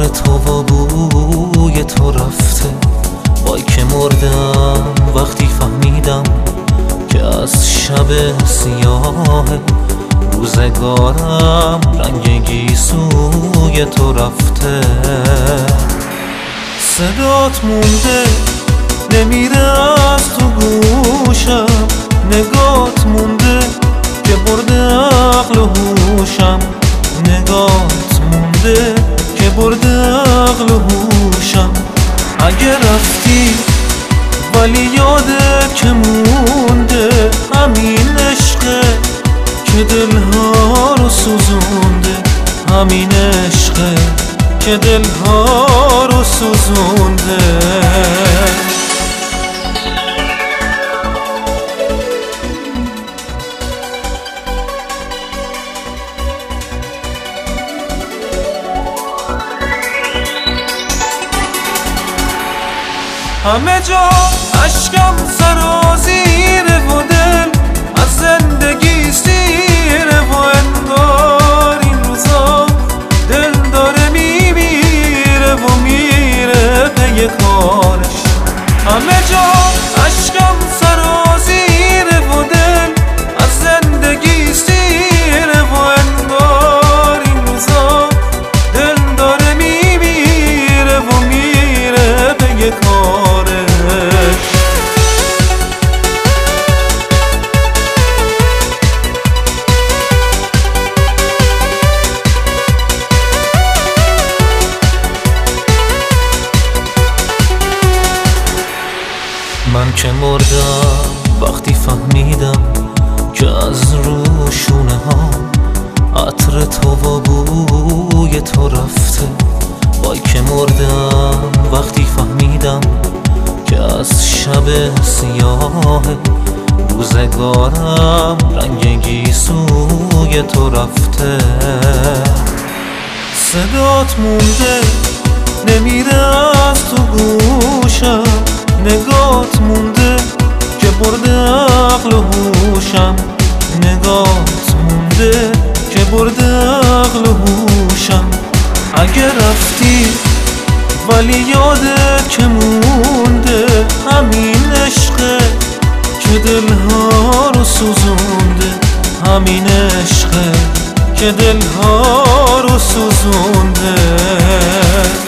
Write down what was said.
عطر تو و بوی تو رفته. وای که مردم وقتی فهمیدم که از شب سیاه روزگارم رنگ گیسوی تو رفته. صدات مونده نمیره از تو گوشم، نگات مونده که برده عقل و هوشم، نگات مونده که برده عقل و هوشم. اگه رفتی ولی یاده که مونده همین عشقه که دلها رو سوزونده، همین عشقه که دلها رو سوزونده. همه جا اشکم سرازیره و دل از زندگی سیره و انگار این روزا دل داره میمیره و میره پی کارش. همه جا اشکم سرازیره و دل از زندگی سیره و انگار این روزا دل داره میمیره و میره پی کارش. من که مردم وقتی فهمیدم که از روشونه ها عطر تو و بوی تو رفته. وای که مردم وقتی فهمیدم که از شب سیاه روزگارم رنگ گیسوی تو رفته. صدات مونده نمیره از تو گوشم، نگات مونده که برده عقل و هوشم، نگات مونده که برده عقل و هوشم. اگه رفتی ولی یاده که مونده همین عشقه که دلها رو سوزونده، همین عشقه که دلها رو سوزونده.